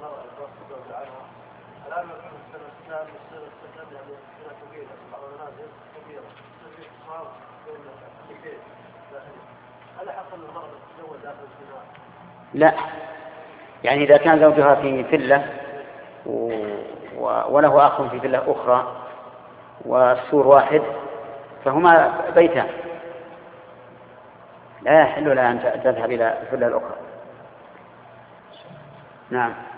المرأة الزوجة عنها الآن الإسلام يصير استخدام يعني سنة كبيرة في بعض المنازل كبيرة تصير اختصار بين البيت هل حصل المرأة تتزوج داخل البناء؟ لا، يعني إذا كان زوجها في فلة وله أخ في فلة أخرى والسور واحد فهما بيتان، لا يحل لها أن تذهب إلى الفلة الأخرى. نعم.